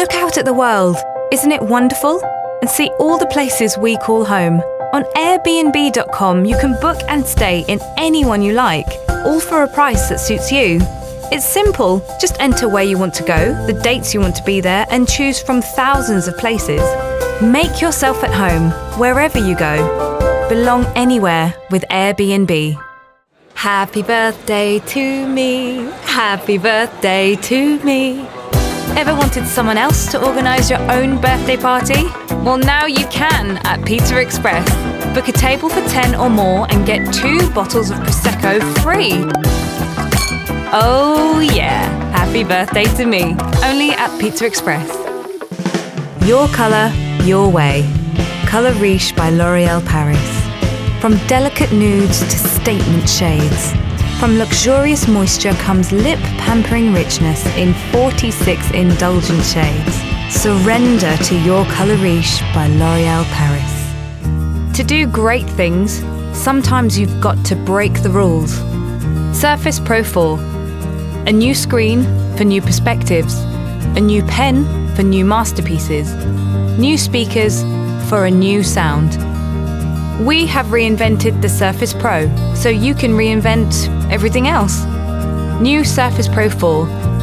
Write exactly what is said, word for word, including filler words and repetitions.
Look out at the world. Isn't it wonderful? And see all the places we call home. On Airbnb dot com, you can book and stay in any one you like, all for a price that suits you. It's simple. Just enter where you want to go, the dates you want to be there, and choose from thousands of places. Make yourself at home, wherever you go. Belong anywhere with Airbnb. Happy birthday to me. Happy birthday to me. Ever wanted someone else to organise your own birthday party? Well, now you can at Pizza Express. Book a table for ten or more and get two bottles of Prosecco free. Oh yeah, happy birthday to me. Only at Pizza Express. Your colour, your way. Colour Riche by L'Oréal Paris. From delicate nudes to statement shades. From luxurious moisture comes lip-pampering richness in forty-six indulgent shades. Surrender to your Colour Riche by L'Oréal Paris. To do great things, sometimes you've got to break the rules. Surface Pro four. A new screen for new perspectives. A new pen for new masterpieces. New speakers for a new sound. We have reinvented the Surface Pro, so you can reinvent everything else. New Surface Pro four,